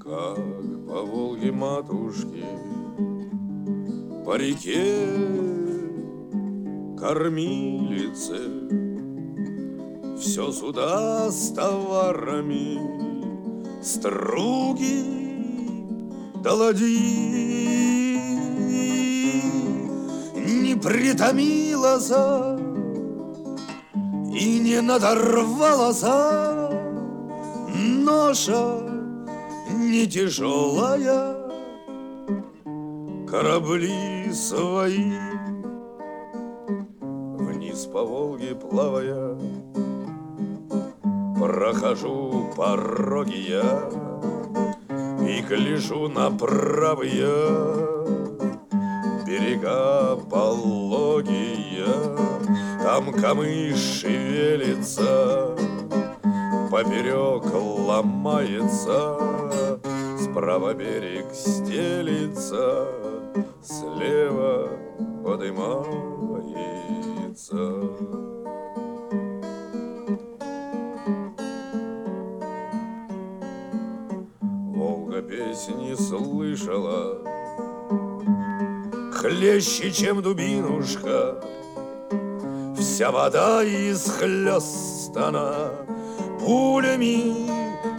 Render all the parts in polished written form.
Как по Волге матушки, по реке кормилице, все суда с товарами, струги да ладьи. Не притомилась и не надорвалась ноша не тяжелая, корабли свои. Вниз по Волге плавая, прохожу пороги я и гляжу на правые берега пологие. Там камыш шевелится, поперек ломается, справа берег стелится, слева подымается. Волга песни слышала, хлеще, чем дубинушка, вся вода исхлестана пулями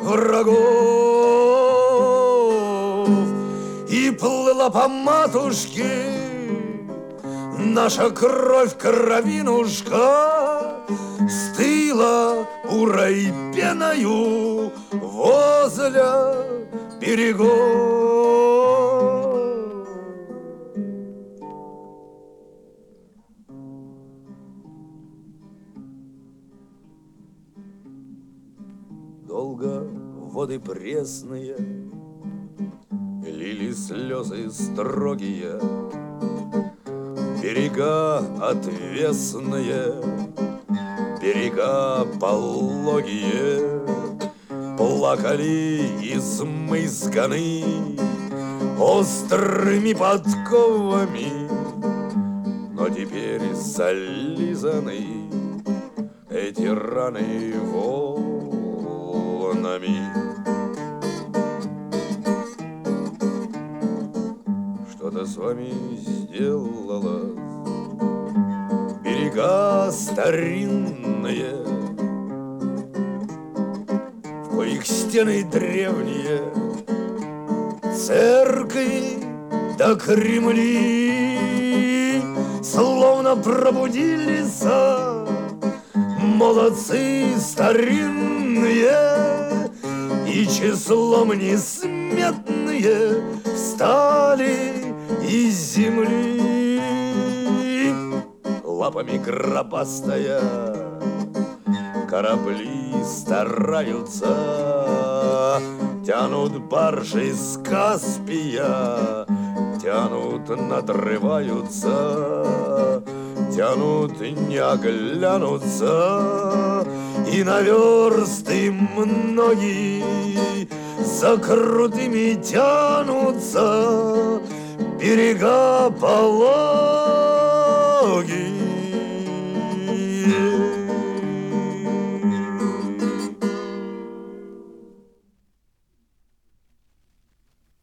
врагов. И плыла по матушке наша кровь, кровинушка, стыла бурой пеною возле берегов. Долго воды пресные лили слезы строгие, берега отвесные, берега пологие, плакали измысканы острыми подковами, но теперь зализаны эти раны волнами. Что-то с вами сделалось, берега старинные, в коих стены древние, церкви да Кремли, словно пробудились молодцы старинные, и числом несметные встали из земли. Лапами гробастая корабли стараются, тянут баржи с Каспия, тянут, надрываются, тянут, не оглянутся, и на версты многие за крутыми тянутся берега пологие.